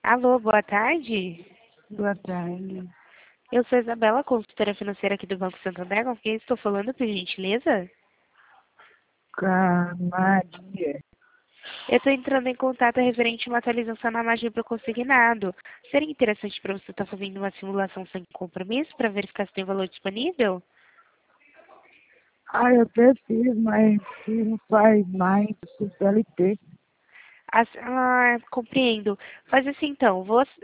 Alô, boa tarde. Boa tarde. Eu sou Isabela, consultora financeira aqui do Banco Santander. Com quem estou falando, por gentileza? Com a Maria. Eu estou entrando em contato referente a uma atualização na margem para o consignado. Seria interessante para você estar fazendo uma simulação sem compromisso para verificar se tem valor disponível? Eu até fiz, mas se não faz mais do CLT. Compreendo. Faz assim então,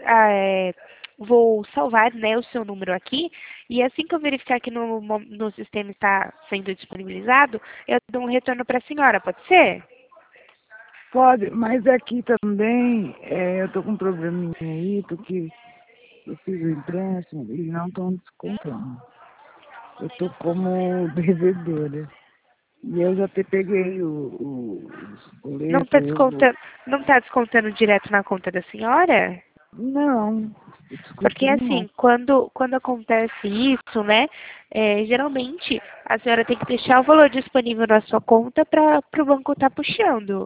vou salvar, né, o seu número aqui e assim que eu verificar que no sistema está sendo disponibilizado, eu dou um retorno para a senhora, pode ser? Pode, mas aqui também eu tô com um probleminha aí, porque eu fiz o empréstimo e não estão descontando. Eu tô como devedora. E eu já até peguei os Não boletos, está eu vou. descontando direto na conta da senhora? Não, Porque desculpa, não. assim, quando acontece isso, né, geralmente a senhora tem que deixar o valor disponível na sua conta para o banco estar puxando.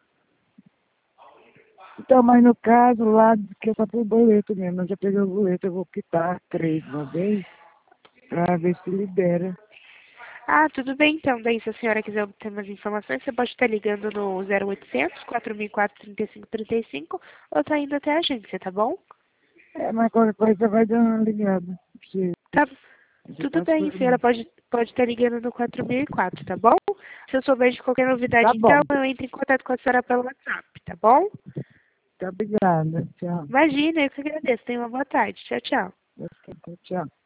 Então, mas no caso lá, que é só pro boleto mesmo, eu já peguei o boleto, eu vou quitar 3 uma vez, para ver se libera. Ah, tudo bem então. Daí, se a senhora quiser obter mais informações, você pode estar ligando no 0800 4004 3535 ou tá indo até a agência, tá bom? Mas qualquer coisa vai dar uma ligada, porque Tá, eu já tudo passo bem, por a senhora mim. pode estar ligando no 4004, tá bom? Se eu souber de qualquer Tá novidade, então, bom, eu entro em contato com a senhora pelo WhatsApp, tá bom? tá obrigada, tchau. Imagina, eu que agradeço. Tenha uma boa tarde. Tchau, tchau. Tchau.